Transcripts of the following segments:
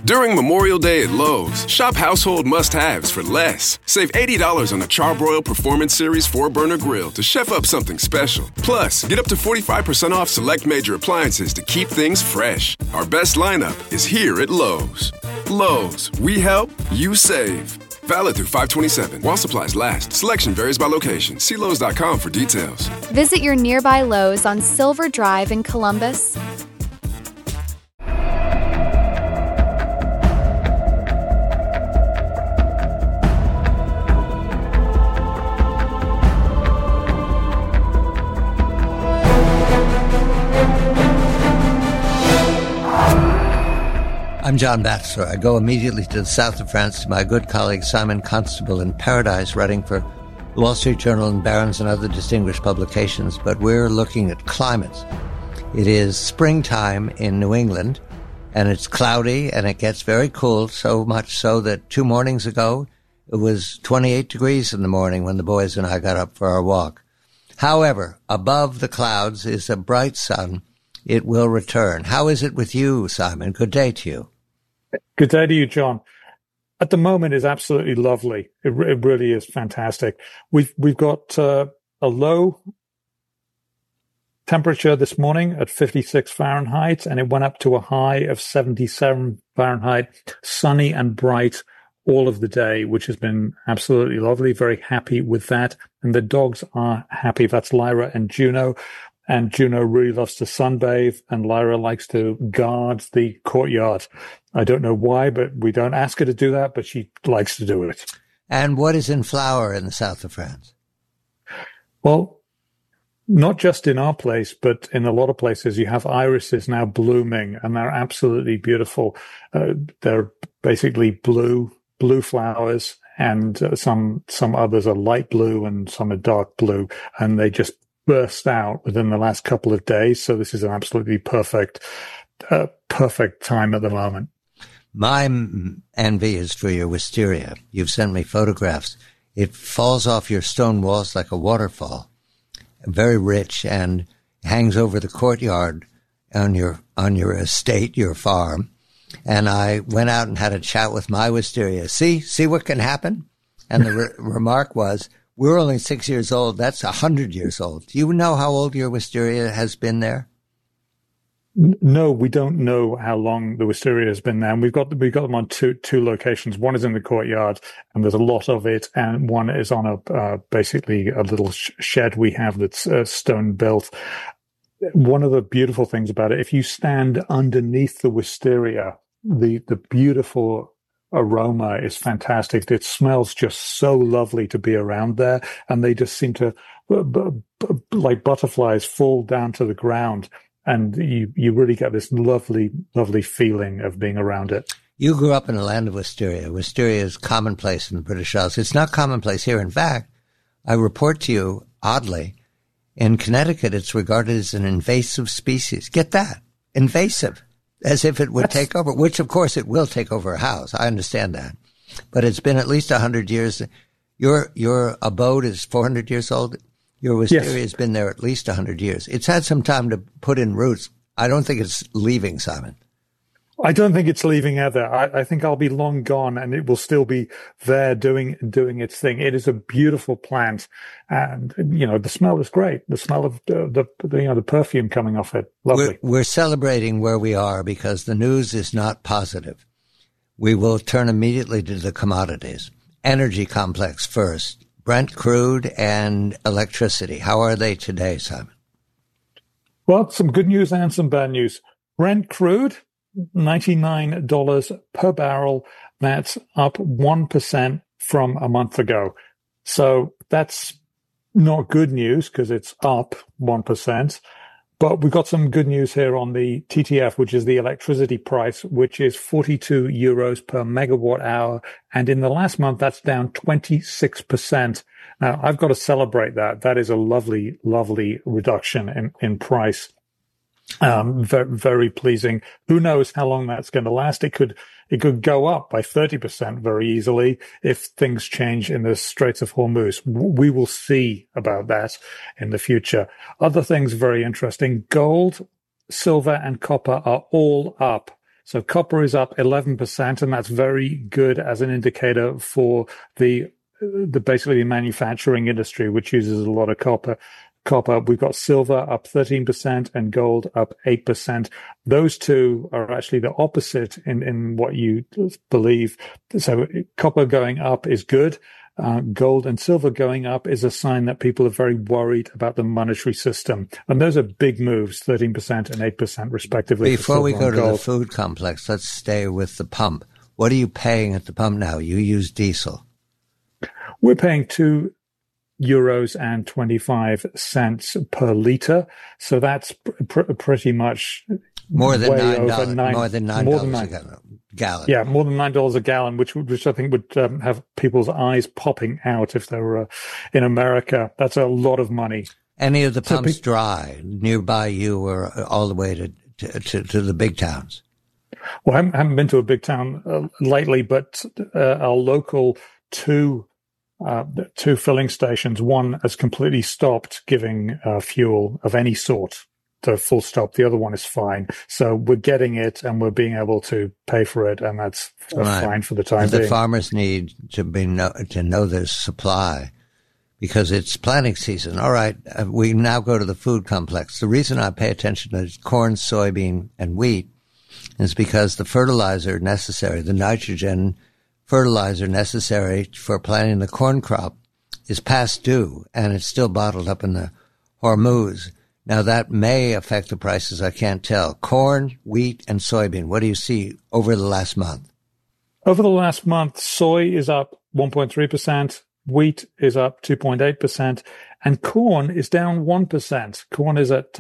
During Memorial Day at Lowe's, shop household must-haves for less. Save $80 on a Charbroil Performance Series 4-burner grill to chef up something special. Plus, get up to 45% off select major appliances to keep things fresh. Our best lineup is here at Lowe's. Lowe's, we help, you save. Valid through 5/27. While supplies last. Selection varies by location. See Lowes.com for details. Visit your nearby Lowe's on Silver Drive in Columbus. I'm John Batchelor. I go immediately to the south of France to my good colleague Simon Constable in Paradise, writing for the Wall Street Journal and Barron's and other distinguished publications. But we're looking at climates. It is springtime in New England, and it's cloudy, and it gets very cool, so much so that 2 mornings ago, it was 28 degrees in the morning when the boys and I got up for our walk. However, above the clouds is a bright sun. It will return. How is it with you, Simon? Good day to you. Good day to you, John. At the moment, it's absolutely lovely. It really is fantastic. We've got a low temperature this morning at 56 Fahrenheit, and it went up to a high of 77 Fahrenheit, sunny and bright all of the day, which has been absolutely lovely. Very happy with that. And the dogs are happy. That's Lyra and Juno. And Juno really loves to sunbathe, and Lyra likes to guard the courtyard. I don't know why, but we don't ask her to do that, but she likes to do it. And what is in flower in the south of France? Well, not just in our place, but in a lot of places, you have irises now blooming, and they're absolutely beautiful. They're basically blue flowers, and some others are light blue and some are dark blue, and they just burst out within the last couple of days. So this is an absolutely perfect time at the moment. My envy is for your wisteria. You've sent me photographs. It falls off your stone walls like a waterfall, very rich, and hangs over the courtyard on your estate, your farm. And I went out and had a chat with my wisteria. See what can happen? And the remark was, we're only 6 years old. That's 100 years old. Do you know how old your wisteria has been there? No, we don't know how long the wisteria has been there. And we've got them on two locations. One is in the courtyard, and there's a lot of it, and one is on basically a little shed we have that's stone built. One of the beautiful things about it, if you stand underneath the wisteria, the beautiful aroma is fantastic. It smells just so lovely to be around there, and they just seem to, like butterflies, fall down to the ground, and you really get this lovely, lovely feeling of being around it. You grew up in the land of wisteria. Wisteria is commonplace in the British Isles. It's not commonplace here. In fact, I report to you, oddly, in Connecticut, it's regarded as an invasive species. Get that? Invasive. As if it would take over, which of course it will take over a house. I understand that. But it's been at least 100 years. Your abode is 400 years old. Your wisteria has been there at least 100 years. It's had some time to put in roots. I don't think it's leaving, Simon. I don't think it's leaving either. I think I'll be long gone, and it will still be there doing its thing. It is a beautiful plant, and the smell is great. The smell of the perfume coming off it, lovely. We're celebrating where we are because the news is not positive. We will turn immediately to the commodities. Energy complex first. Brent crude and electricity. How are they today, Simon? Well, some good news and some bad news. Brent crude, $99 per barrel. That's up 1% from a month ago. So that's not good news because it's up 1%. But we've got some good news here on the TTF, which is the electricity price, which is 42 euros per megawatt hour. And in the last month, that's down 26%. Now, I've got to celebrate that. That is a lovely, lovely reduction in price. Very, very pleasing. Who knows how long that's going to last? It could go up by 30% very easily if things change in the Straits of Hormuz. We will see about that in the future. Other things very interesting. Gold, silver, and copper are all up So copper is up 11%, and that's very good as an indicator for the basically the manufacturing industry, which uses a lot of copper. We've got silver up 13% and gold up 8%. Those two are actually the opposite in what you believe. So copper going up is good. Gold and silver going up is a sign that people are very worried about the monetary system. And those are big moves, 13% and 8% respectively. Before we go to the food complex, let's stay with the pump. What are you paying at the pump now? You use diesel. We're paying €2.25 per litre. So that's pretty much more than $9 a gallon. Yeah, more than $9 a gallon, which I think would have people's eyes popping out if they were in America. That's a lot of money. Any of the pumps dry nearby you or all the way to the big towns? Well, I haven't been to a big town lately, but our local two filling stations, one has completely stopped giving fuel of any sort. So full stop. The other one is fine. So we're getting it and we're being able to pay for it, and that's fine for the time being. The farmers need to know there's supply because it's planting season. All right, we now go to the food complex. The reason I pay attention to corn, soybean, and wheat is because the fertilizer necessary, the nitrogen fertilizer necessary for planting the corn crop is past due, and it's still bottled up in the Hormuz. Now, that may affect the prices. I can't tell. Corn, wheat, and soybean. What do you see over the last month? Over the last month, soy is up 1.3%, wheat is up 2.8%, and corn is down 1%. Corn is at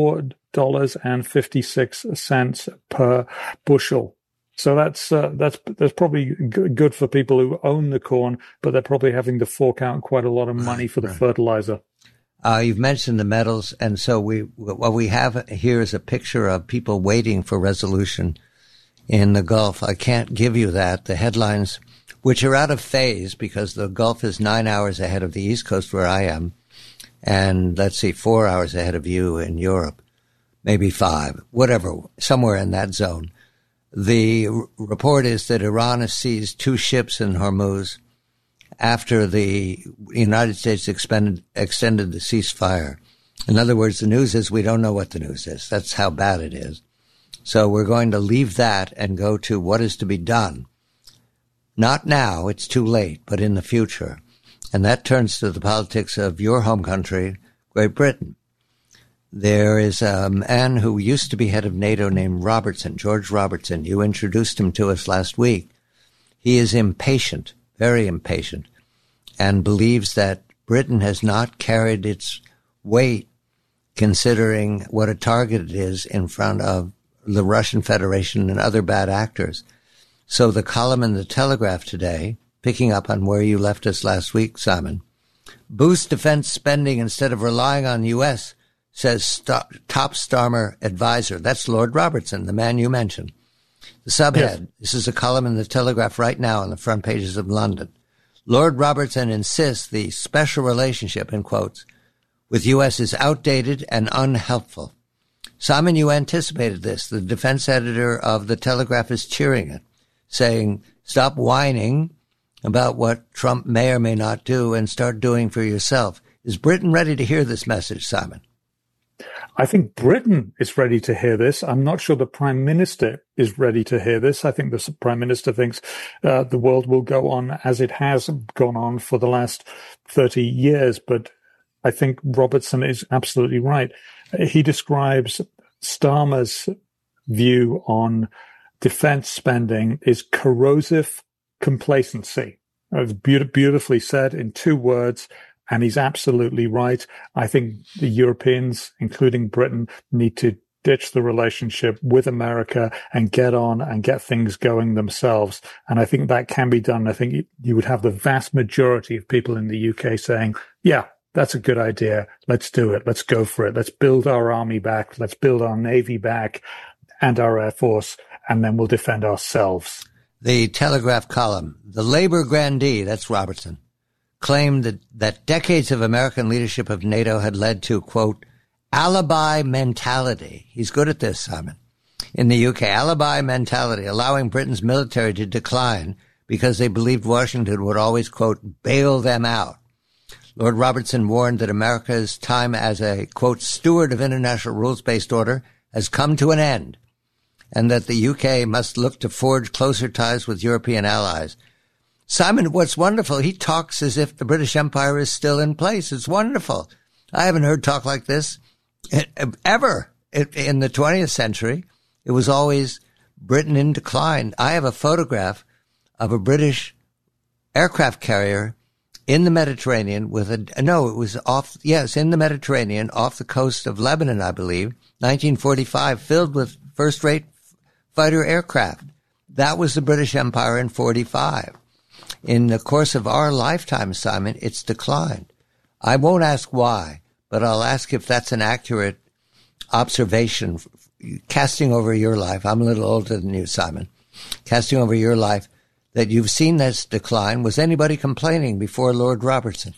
$4.56 per bushel. So that's probably good for people who own the corn, but they're probably having to fork out quite a lot of money for the fertilizer. You've mentioned the metals, and so what we have here is a picture of people waiting for resolution in the Gulf. I can't give you that. The headlines, which are out of phase because the Gulf is 9 hours ahead of the East Coast where I am, and 4 hours ahead of you in Europe, maybe 5, whatever, somewhere in that zone. The report is that Iran has seized 2 ships in Hormuz after the United States extended the ceasefire. In other words, the news is we don't know what the news is. That's how bad it is. So we're going to leave that and go to what is to be done. Not now, it's too late, but in the future. And that turns to the politics of your home country, Great Britain. There is a man who used to be head of NATO named Robertson, George Robertson. You introduced him to us last week. He is impatient, very impatient, and believes that Britain has not carried its weight considering what a target it is in front of the Russian Federation and other bad actors. So the column in the Telegraph today, picking up on where you left us last week, Simon, boost defense spending instead of relying on the U.S., says top Starmer advisor. That's Lord Robertson, the man you mentioned. The subhead, yes. This is a column in the Telegraph right now on the front pages of London. Lord Robertson insists the special relationship, in quotes, with U.S. is outdated and unhelpful. Simon, you anticipated this. The defense editor of the Telegraph is cheering it, saying, stop whining about what Trump may or may not do and start doing for yourself. Is Britain ready to hear this message, Simon? I think Britain is ready to hear this. I'm not sure the Prime Minister is ready to hear this. I think the Prime Minister thinks the world will go on as it has gone on for the last 30 years. But I think Robertson is absolutely right. He describes Starmer's view on defense spending is corrosive complacency. It's beautifully said in 2 words. And he's absolutely right. I think the Europeans, including Britain, need to ditch the relationship with America and get on and get things going themselves. And I think that can be done. I think you would have the vast majority of people in the UK saying, yeah, that's a good idea. Let's do it. Let's go for it. Let's build our army back. Let's build our navy back and our air force, and then we'll defend ourselves. The Telegraph column, the Labour grandee, that's Robertson, claimed that decades of American leadership of NATO had led to, quote, alibi mentality. He's good at this, Simon. In the UK, alibi mentality, allowing Britain's military to decline because they believed Washington would always, quote, bail them out. Lord Robertson warned that America's time as a, quote, steward of international rules-based order has come to an end, and that the UK must look to forge closer ties with European allies. Simon, what's wonderful, he talks as if the British Empire is still in place. It's wonderful. I haven't heard talk like this ever in the 20th century. It was always Britain in decline. I have a photograph of a British aircraft carrier in the Mediterranean with in the Mediterranean off the coast of Lebanon, I believe, 1945, filled with first-rate fighter aircraft. That was the British Empire in 45. In the course of our lifetime, Simon, it's declined. I won't ask why, but I'll ask if that's an accurate observation, casting over your life. I'm a little older than you, Simon. Casting over your life, that you've seen this decline. Was anybody complaining before Lord Robertson?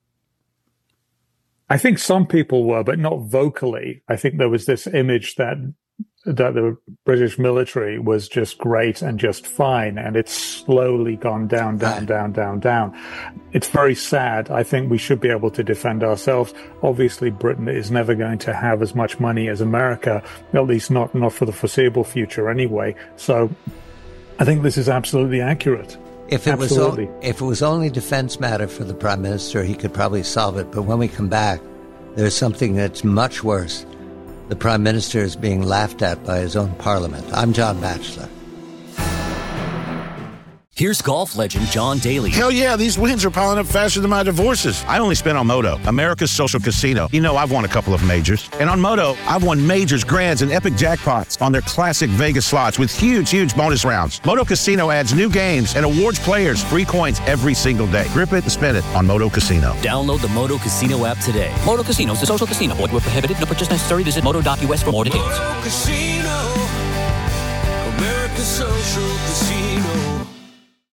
I think some people were, but not vocally. I think there was this image that the British military was just great and just fine, and it's slowly gone down. It's very sad. I think we should be able to defend ourselves. Obviously, Britain is never going to have as much money as America, at least not for the foreseeable future anyway. So I think this is absolutely accurate. If it was only defense matter for the Prime Minister, he could probably solve it. But when we come back, there's something that's much worse. The Prime Minister is being laughed at by his own Parliament. I'm John Batchelor. Here's golf legend John Daly. Hell yeah, these wins are piling up faster than my divorces. I only spent on Moto, America's social casino. You know, I've won a couple of majors. And on Moto, I've won majors, grands, and epic jackpots on their classic Vegas slots with huge bonus rounds. Moto Casino adds new games and awards players free coins every single day. Grip it and spin it on Moto Casino. Download the Moto Casino app today. Moto Casino is a social casino. Void where prohibited. No purchase necessary. Visit moto.us for more details. Moto Casino, America's social casino.